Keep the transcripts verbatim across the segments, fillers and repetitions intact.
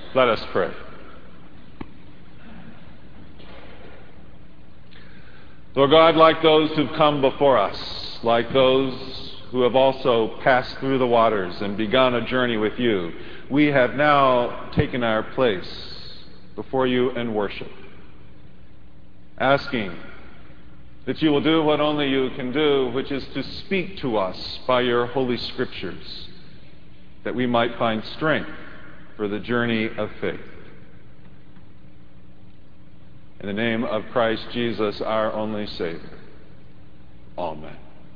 Let us pray. Lord God, like those who've come before us, like those who have also passed through the waters and begun a journey with you, we have now taken our place before you in worship, asking that you will do what only you can do, which is to speak to us by your holy scriptures, that we might find strength for the journey of faith. In the name of Christ Jesus, our only Savior. Amen.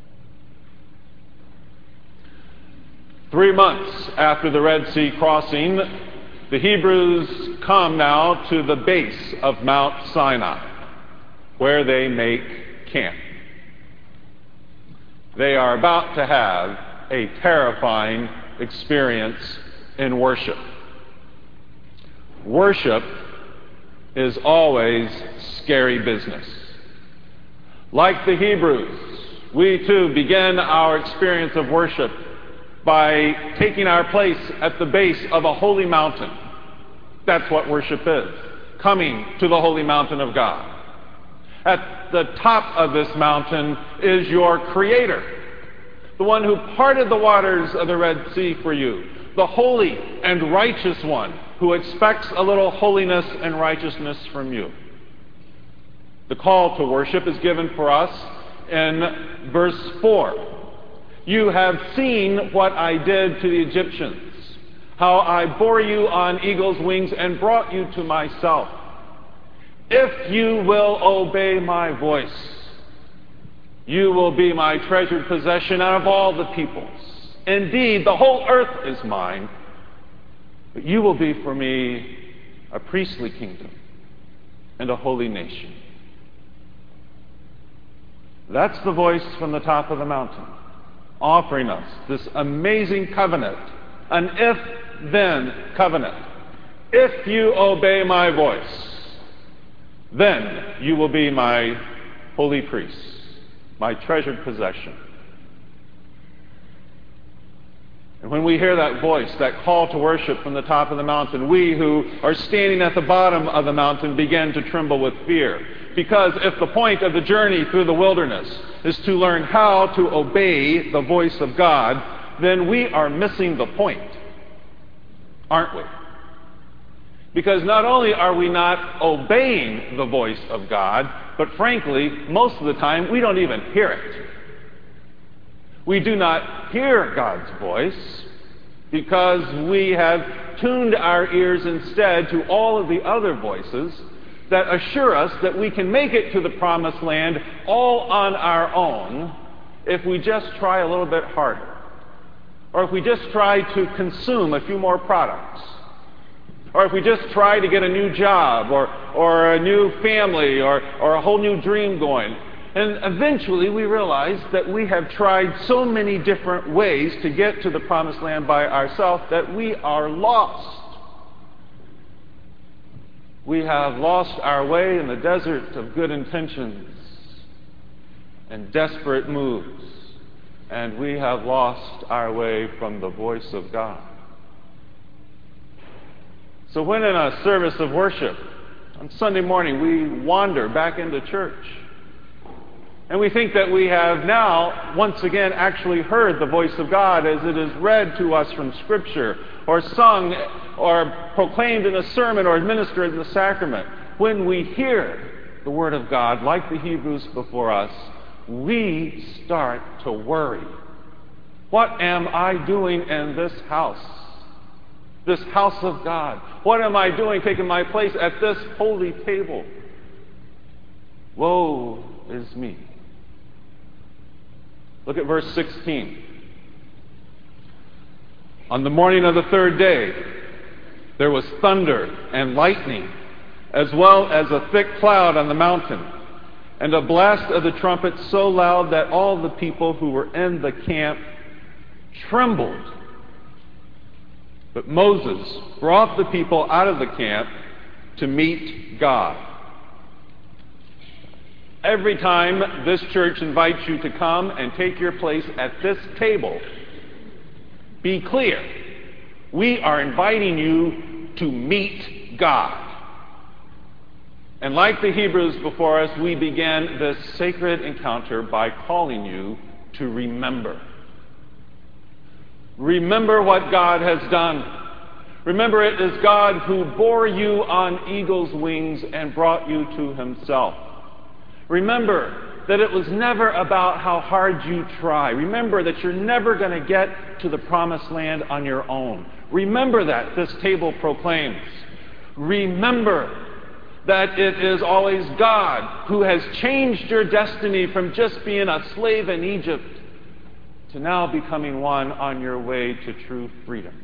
Three months after the Red Sea crossing, the Hebrews come now to the base of Mount Sinai, where they make camp. They are about to have a terrifying experience in worship. Worship is always scary business. Like the Hebrews, we too begin our experience of worship by taking our place at the base of a holy mountain. That's what worship is, coming to the holy mountain of God. At the top of this mountain is your Creator, the one who parted the waters of the Red Sea for you, the holy and righteous one who expects a little holiness and righteousness from you. The call to worship is given for us in verse four. You have seen what I did to the Egyptians, how I bore you on eagle's wings and brought you to myself. If you will obey my voice, you will be my treasured possession out of all the peoples. Indeed, the whole earth is mine, but you will be for me a priestly kingdom and a holy nation. That's the voice from the top of the mountain, offering us this amazing covenant, an if-then covenant. If you obey my voice, then you will be my holy priests, my treasured possession. And when we hear that voice, that call to worship from the top of the mountain, we who are standing at the bottom of the mountain begin to tremble with fear. Because if the point of the journey through the wilderness is to learn how to obey the voice of God, then we are missing the point, aren't we? Because not only are we not obeying the voice of God, but frankly, most of the time, we don't even hear it. We do not hear God's voice because we have tuned our ears instead to all of the other voices that assure us that we can make it to the promised land all on our own if we just try a little bit harder, or if we just try to consume a few more products, or if we just try to get a new job, or, or a new family, or, or a whole new dream going. And eventually we realize that we have tried so many different ways to get to the promised land by ourselves that we are lost. We have lost our way in the desert of good intentions and desperate moves, and we have lost our way from the voice of God. So when in a service of worship on Sunday morning we wander back into church, and we think that we have now, once again, actually heard the voice of God as it is read to us from Scripture, or sung, or proclaimed in a sermon, or administered in the sacrament. When we hear the Word of God, like the Hebrews before us, we start to worry. What am I doing in this house? This house of God. What am I doing taking my place at this holy table? Woe is me. Look at verse sixteen. On the morning of the third day, there was thunder and lightning, as well as a thick cloud on the mountain, and a blast of the trumpet so loud that all the people who were in the camp trembled. But Moses brought the people out of the camp to meet God. Every time this church invites you to come and take your place at this table, be clear, we are inviting you to meet God. And like the Hebrews before us, we began this sacred encounter by calling you to remember. Remember what God has done. Remember, it is God who bore you on eagle's wings and brought you to himself. Remember that it was never about how hard you try. Remember that you're never going to get to the promised land on your own. Remember that, this table proclaims. Remember that it is always God who has changed your destiny from just being a slave in Egypt to now becoming one on your way to true freedom.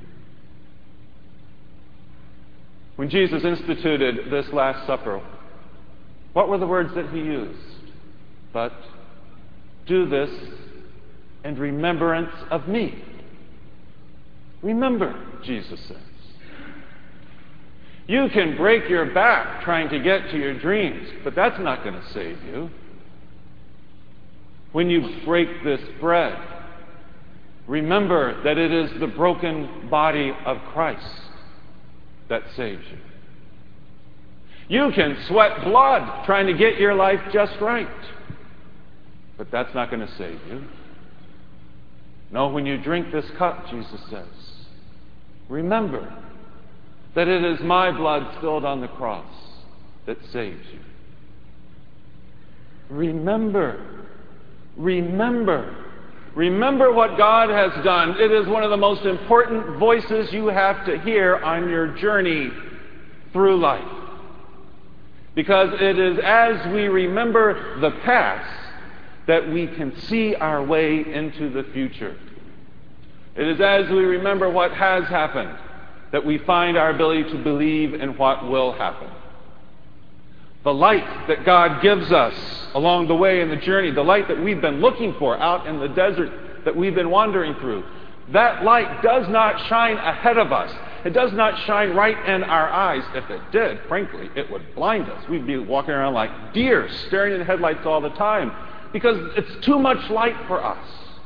When Jesus instituted this Last Supper, what were the words that he used? But do this in remembrance of me. Remember, Jesus says. You can break your back trying to get to your dreams, but that's not going to save you. When you break this bread, remember that it is the broken body of Christ that saves you. You can sweat blood trying to get your life just right, but that's not going to save you. No, when you drink this cup, Jesus says, remember that it is my blood spilled on the cross that saves you. Remember, remember, remember what God has done. It is one of the most important voices you have to hear on your journey through life. Because it is as we remember the past that we can see our way into the future. It is as we remember what has happened that we find our ability to believe in what will happen. The light that God gives us along the way in the journey, the light that we've been looking for out in the desert that we've been wandering through, that light does not shine ahead of us. It does not shine right in our eyes. If it did, frankly, it would blind us. We'd be walking around like deer, staring in the headlights all the time, because it's too much light for us.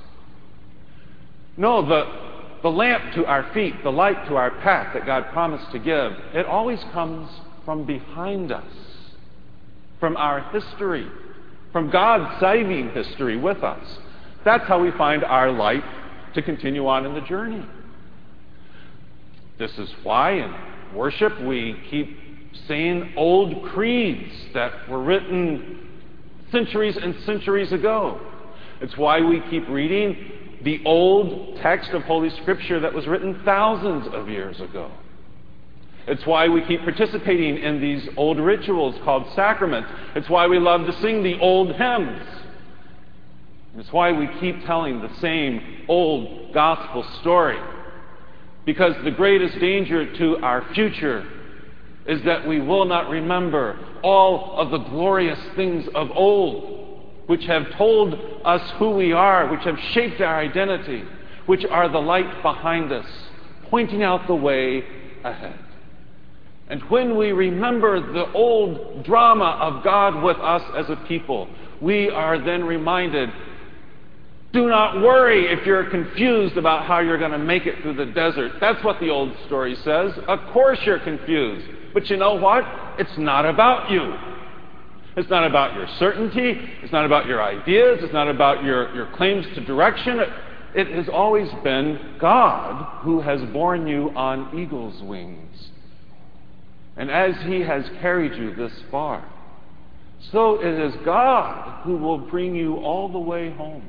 No, the The lamp to our feet, the light to our path that God promised to give, it always comes from behind us, from our history, from God's saving history with us. That's how we find our light to continue on in the journey. This is why in worship we keep saying old creeds that were written centuries and centuries ago. It's why we keep reading the old text of Holy Scripture that was written thousands of years ago. It's why we keep participating in these old rituals called sacraments. It's why we love to sing the old hymns. It's why we keep telling the same old gospel story. Because the greatest danger to our future is that we will not remember all of the glorious things of old, which have told us who we are, which have shaped our identity, which are the light behind us, pointing out the way ahead. And when we remember the old drama of God with us as a people, we are then reminded, do not worry if you're confused about how you're going to make it through the desert. That's what the old story says. Of course you're confused. But you know what? It's not about you. It's not about your certainty. It's not about your ideas. It's not about your, your claims to direction. It, it has always been God who has borne you on eagle's wings. And as He has carried you this far, so it is God who will bring you all the way home.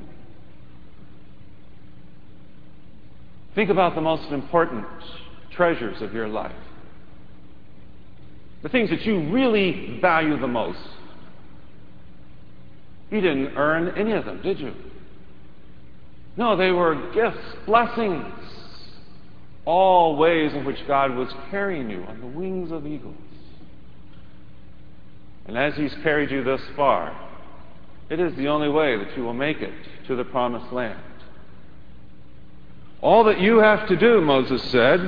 Think about the most important treasures of your life. The things that you really value the most. You didn't earn any of them, did you? No, they were gifts, blessings. All ways in which God was carrying you on the wings of eagles. And as He's carried you thus far, it is the only way that you will make it to the promised land. All that you have to do, Moses said,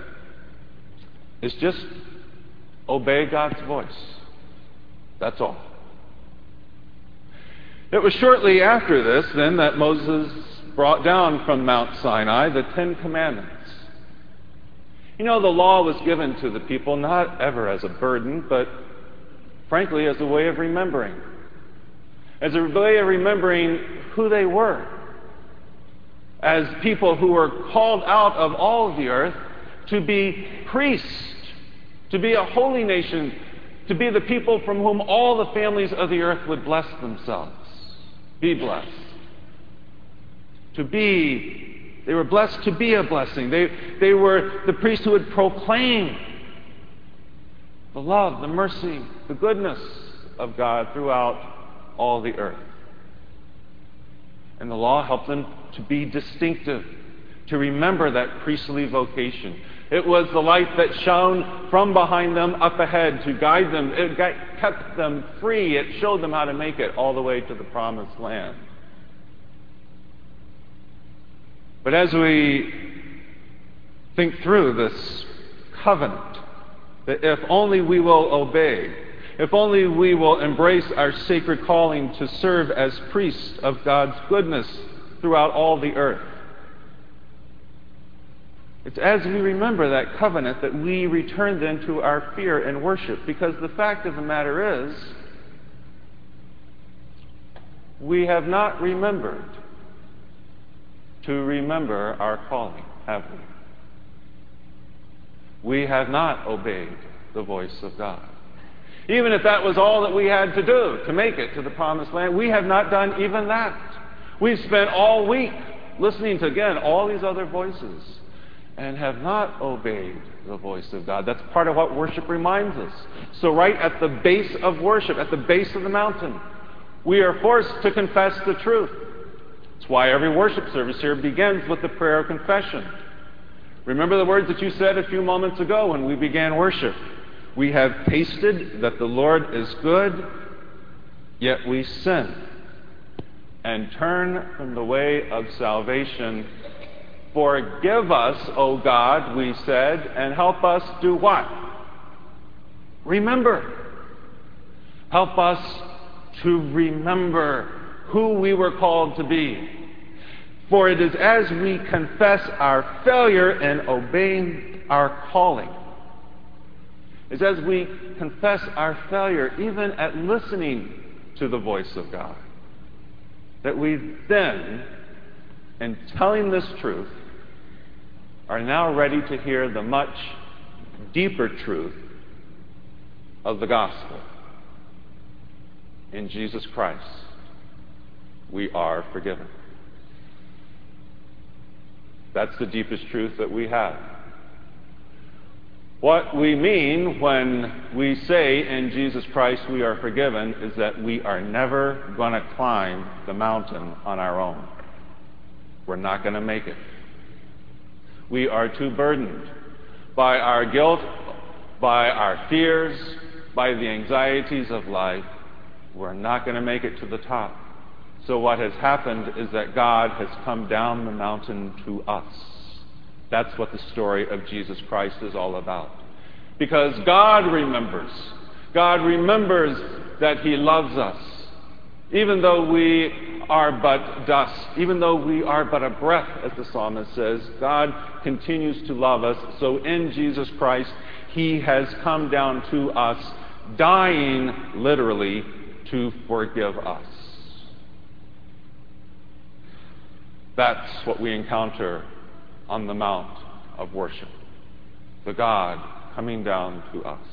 is just obey God's voice. That's all. It was shortly after this, then, that Moses brought down from Mount Sinai the Ten Commandments. You know, the law was given to the people not ever as a burden, but frankly as a way of remembering. As a way of remembering who they were. As people who were called out of all of the earth to be priests, to be a holy nation, to be the people from whom all the families of the earth would bless themselves, be blessed. To be, they were blessed to be a blessing. They, they were the priests who would proclaim the love, the mercy, the goodness of God throughout all the earth. And the law helped them to be distinctive, to remember that priestly vocation. It was the light that shone from behind them up ahead to guide them. It kept them free. It showed them how to make it all the way to the promised land. But as we think through this covenant, that if only we will obey, if only we will embrace our sacred calling to serve as priests of God's goodness throughout all the earth, it's as we remember that covenant that we return then to our fear and worship. Because the fact of the matter is, we have not remembered to remember our calling, have we? We have not obeyed the voice of God. Even if that was all that we had to do to make it to the promised land, we have not done even that. We've spent all week listening to, again, all these other voices and have not obeyed the voice of God. That's part of what worship reminds us. So right at the base of worship, at the base of the mountain, we are forced to confess the truth. That's why every worship service here begins with the prayer of confession. Remember the words that you said a few moments ago when we began worship. We have tasted that the Lord is good, yet we sin and turn from the way of salvation. Forgive us, O God, we said, and help us do what? Remember. Help us to remember who we were called to be. For it is as we confess our failure in obeying our calling, it's as we confess our failure even at listening to the voice of God, that we then, in telling this truth, are now ready to hear the much deeper truth of the gospel. In Jesus Christ, we are forgiven. That's the deepest truth that we have. What we mean when we say in Jesus Christ we are forgiven is that we are never going to climb the mountain on our own. We're not going to make it. We are too burdened by our guilt, by our fears, by the anxieties of life. We're not going to make it to the top. So what has happened is that God has come down the mountain to us. That's what the story of Jesus Christ is all about. Because God remembers. God remembers that He loves us. Even though we are but dust, even though we are but a breath, as the psalmist says, God continues to love us. So in Jesus Christ, He has come down to us, dying literally to forgive us. That's what we encounter on the Mount of Worship. The God coming down to us.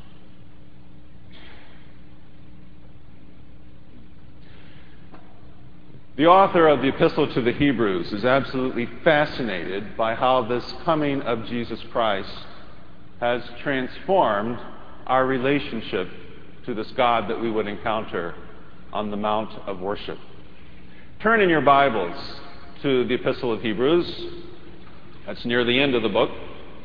The author of the Epistle to the Hebrews is absolutely fascinated by how this coming of Jesus Christ has transformed our relationship to this God that we would encounter on the Mount of Worship. Turn in your Bibles to the Epistle of Hebrews. That's near the end of the book.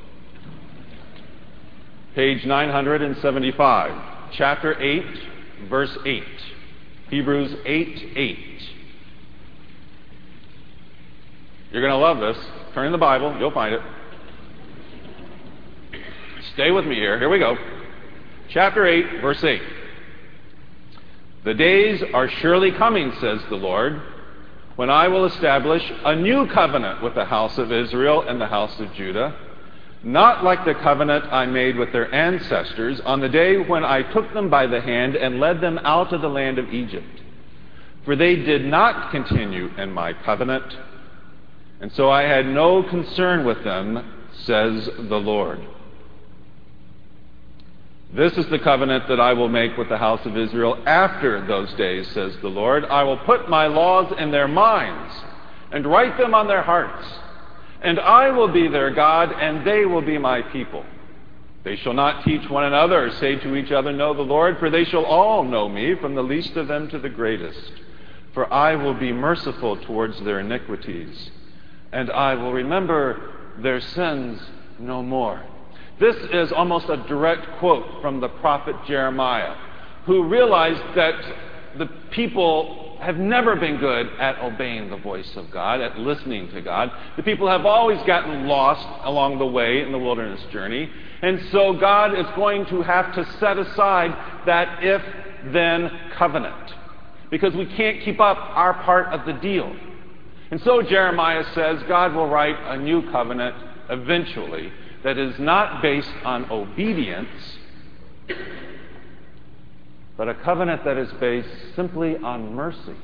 Page nine hundred seventy-five. Chapter eight, verse eight. Hebrews eight, eight. You're going to love this. Turn in the Bible. You'll find it. Stay with me here. Here we go. Chapter eight, verse eight. The days are surely coming, says the Lord, when I will establish a new covenant with the house of Israel and the house of Judah, not like the covenant I made with their ancestors on the day when I took them by the hand and led them out of the land of Egypt. For they did not continue in my covenant, and so I had no concern with them, says the Lord. This is the covenant that I will make with the house of Israel after those days, says the Lord. I will put my laws in their minds and write them on their hearts. And I will be their God, and they will be my people. They shall not teach one another or say to each other, know the Lord, for they shall all know me, from the least of them to the greatest. For I will be merciful towards their iniquities, and I will remember their sins no more. This is almost a direct quote from the prophet Jeremiah, who realized that the people have never been good at obeying the voice of God, at listening to God. The people have always gotten lost along the way in the wilderness journey. And so God is going to have to set aside that if-then covenant, because we can't keep up our part of the deal. And so Jeremiah says God will write a new covenant eventually that is not based on obedience, but a covenant that is based simply on mercy.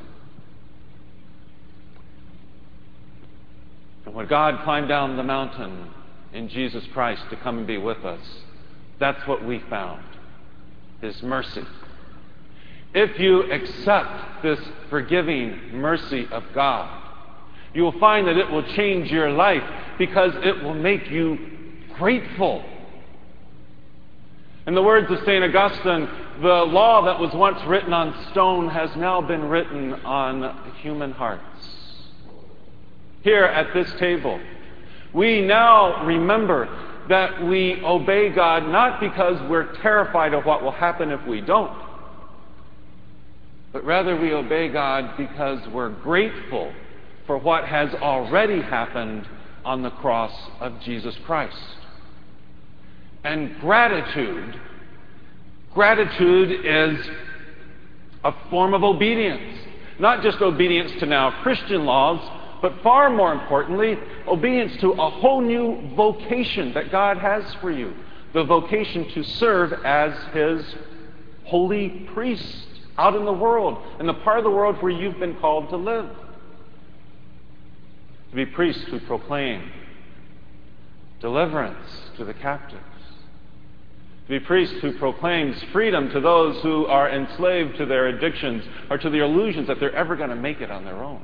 And when God climbed down the mountain in Jesus Christ to come and be with us, that's what we found, His mercy. If you accept this forgiving mercy of God, you will find that it will change your life because it will make you grateful. In the words of Saint Augustine, the law that was once written on stone has now been written on human hearts. Here at this table, we now remember that we obey God not because we're terrified of what will happen if we don't, but rather we obey God because we're grateful for what has already happened on the cross of Jesus Christ. And gratitude, gratitude is a form of obedience. Not just obedience to now Christian laws, but far more importantly, obedience to a whole new vocation that God has for you. The vocation to serve as His holy priest out in the world, in the part of the world where you've been called to live. To be priests who proclaim deliverance to the captives. To be priests who proclaims freedom to those who are enslaved to their addictions or to the illusions that they're ever going to make it on their own.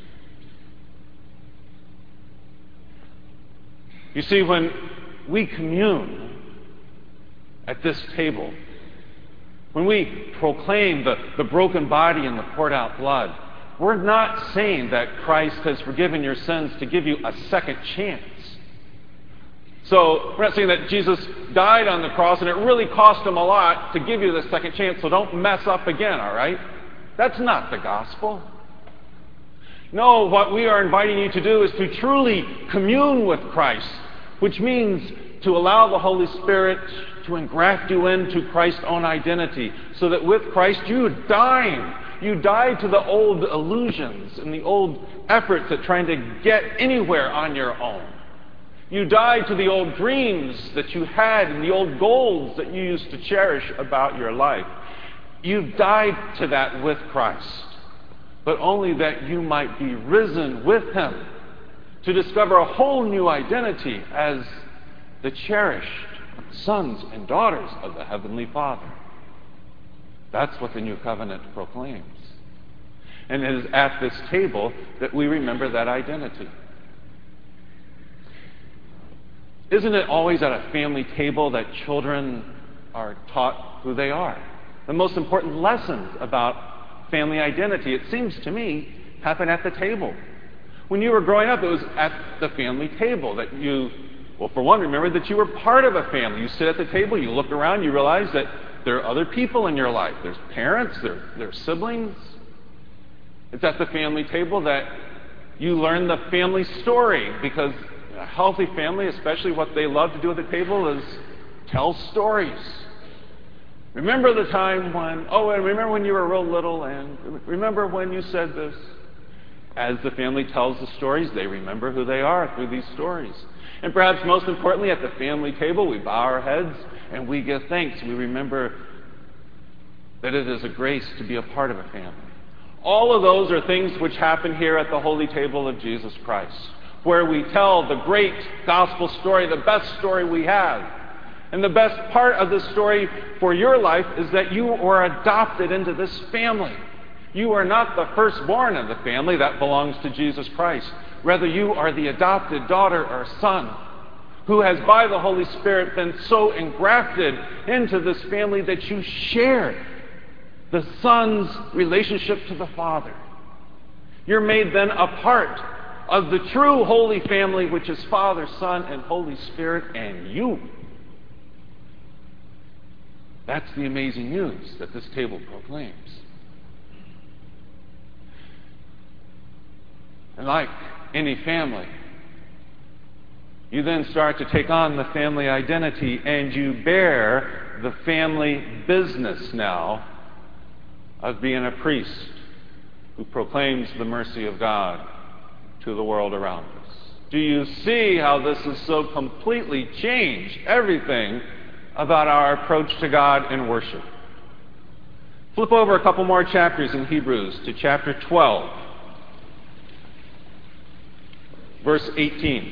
You see, when we commune at this table, when we proclaim the, the broken body and the poured out blood, we're not saying that Christ has forgiven your sins to give you a second chance. So we're not saying that Jesus died on the cross and it really cost Him a lot to give you the second chance, so don't mess up again, all right? That's not the gospel. No, what we are inviting you to do is to truly commune with Christ, which means to allow the Holy Spirit to engraft you into Christ's own identity, so that with Christ you dying, you die to the old illusions and the old efforts at trying to get anywhere on your own. You die to the old dreams that you had and the old goals that you used to cherish about your life. You died to that with Christ, but only that you might be risen with Him to discover a whole new identity as the cherished sons and daughters of the Heavenly Father. That's what the New Covenant proclaims. And it is at this table that we remember that identity. Isn't it always at a family table that children are taught who they are? The most important lessons about family identity, it seems to me, happen at the table. When you were growing up, it was at the family table that you, well, for one, remember that you were part of a family. You sit at the table, you look around, you realize that there are other people in your life. There's parents, there, there are siblings. It's at the family table that you learn the family story, because a healthy family, especially what they love to do at the table, is tell stories. Remember the time when, oh, and remember when you were real little, and remember when you said this. As the family tells the stories, they remember who they are through these stories. And perhaps most importantly, at the family table, we bow our heads and we give thanks. We remember that it is a grace to be a part of a family. All of those are things which happen here at the holy table of Jesus Christ, where we tell the great gospel story, the best story we have. And the best part of this story for your life is that you were adopted into this family. You are not the firstborn of the family that belongs to Jesus Christ. Rather, you are the adopted daughter or son who has, by the Holy Spirit, been so engrafted into this family that you share the Son's relationship to the Father. You're made then a part of the true holy family, which is Father, Son, and Holy Spirit, and you. That's the amazing news that this table proclaims. And like any family, you then start to take on the family identity, and you bear the family business now of being a priest who proclaims the mercy of God to the world around us. Do you see how this has so completely changed everything about our approach to God in worship? Flip over a couple more chapters in Hebrews to chapter twelve, verse eighteen.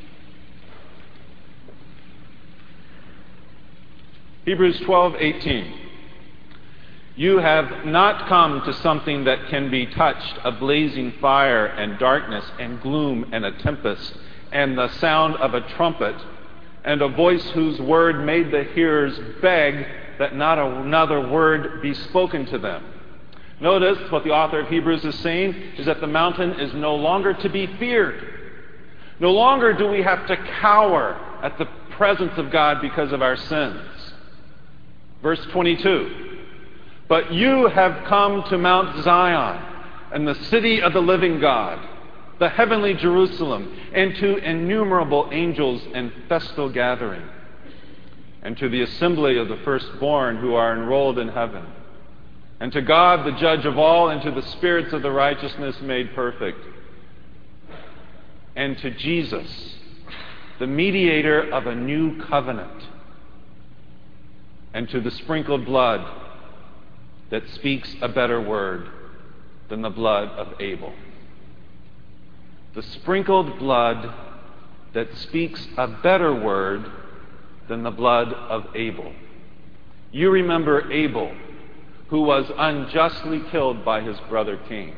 Hebrews twelve eighteen. You have not come to something that can be touched, a blazing fire and darkness and gloom and a tempest and the sound of a trumpet and a voice whose word made the hearers beg that not another word be spoken to them. Notice what the author of Hebrews is saying is that the mountain is no longer to be feared. No longer do we have to cower at the presence of God because of our sins. Verse twenty-two. But you have come to Mount Zion and the city of the living God, the heavenly Jerusalem, and to innumerable angels in festal gathering, and to the assembly of the firstborn who are enrolled in heaven, and to God, the judge of all, and to the spirits of the righteousness made perfect, and to Jesus, the mediator of a new covenant, and to the sprinkled blood that speaks a better word than the blood of Abel. The sprinkled blood that speaks a better word than the blood of Abel. You remember Abel, who was unjustly killed by his brother Cain.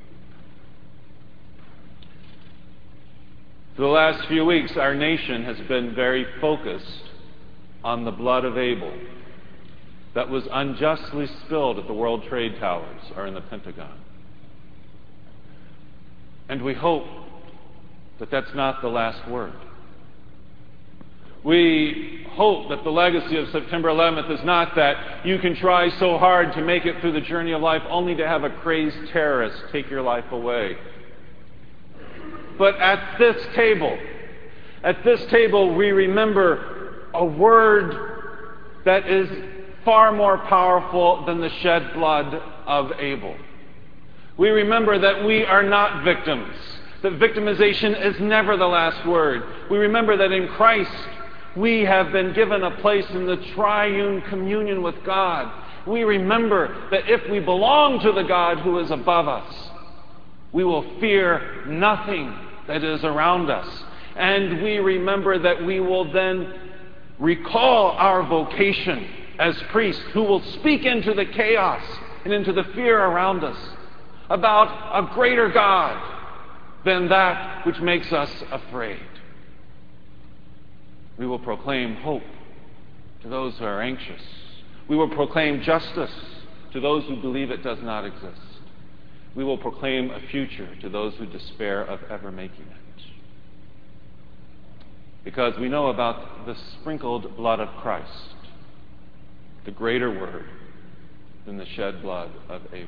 For the last few weeks, our nation has been very focused on the blood of Abel that was unjustly spilled at the World Trade Towers or in the Pentagon. And we hope that that's not the last word. We hope that the legacy of September eleventh is not that you can try so hard to make it through the journey of life only to have a crazed terrorist take your life away. But at this table, at this table, we remember a word that is far more powerful than the shed blood of Abel. We remember that we are not victims, that victimization is never the last word. We remember that in Christ we have been given a place in the triune communion with God. We remember that if we belong to the God who is above us, we will fear nothing that is around us. And we remember that we will then recall our vocation as priests who will speak into the chaos and into the fear around us about a greater God than that which makes us afraid. We will proclaim hope to those who are anxious. We will proclaim justice to those who believe it does not exist. We will proclaim a future to those who despair of ever making it. Because we know about the sprinkled blood of Christ, the greater word than the shed blood of Abel.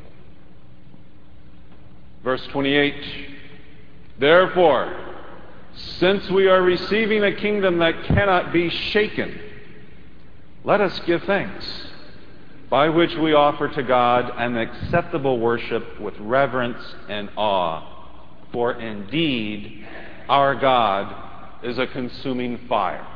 Verse twenty-eight, therefore, since we are receiving a kingdom that cannot be shaken, let us give thanks, by which we offer to God an acceptable worship with reverence and awe, For indeed, our God is a consuming fire.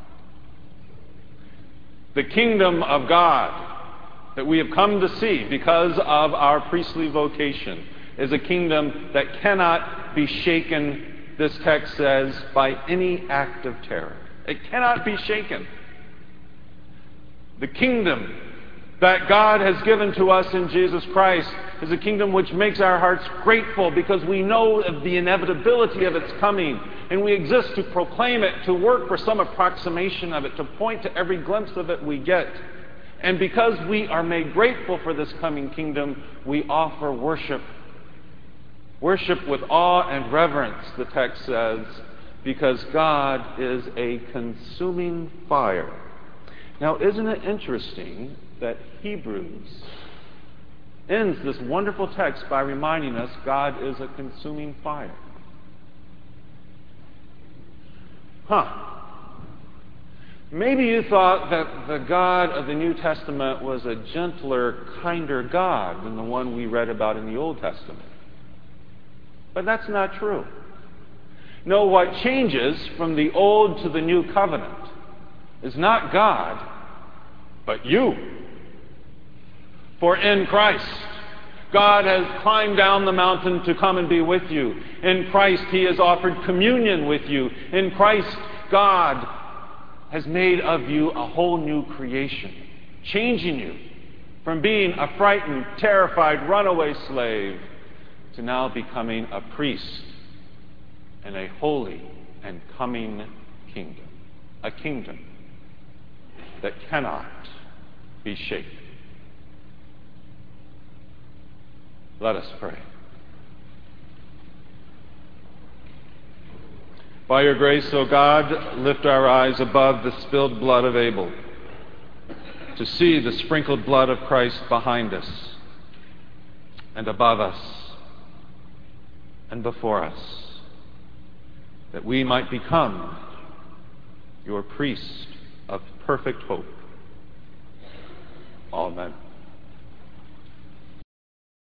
The kingdom of God that we have come to see because of our priestly vocation is a kingdom that cannot be shaken, this text says, by any act of terror. It cannot be shaken. The kingdom that God has given to us in Jesus Christ is a kingdom which makes our hearts grateful because we know of the inevitability of its coming, and we exist to proclaim it, to work for some approximation of it, to point to every glimpse of it we get. And because we are made grateful for this coming kingdom, we offer worship. Worship with awe and reverence, the text says, because God is a consuming fire. Now, isn't it interesting that Hebrews ends this wonderful text by reminding us God is a consuming fire? Huh. Maybe you thought that the God of the New Testament was a gentler, kinder God than the one we read about in the Old Testament. But that's not true. No, what changes from the Old to the New Covenant is not God, but you. For in Christ, God has climbed down the mountain to come and be with you. In Christ, He has offered communion with you. In Christ, God has made of you a whole new creation, changing you from being a frightened, terrified, runaway slave to now becoming a priest in a holy and coming kingdom. A kingdom that cannot be shaken. Let us pray. By your grace, O God, lift our eyes above the spilled blood of Abel to see the sprinkled blood of Christ behind us and above us and before us, that we might become your priest of perfect hope. Amen.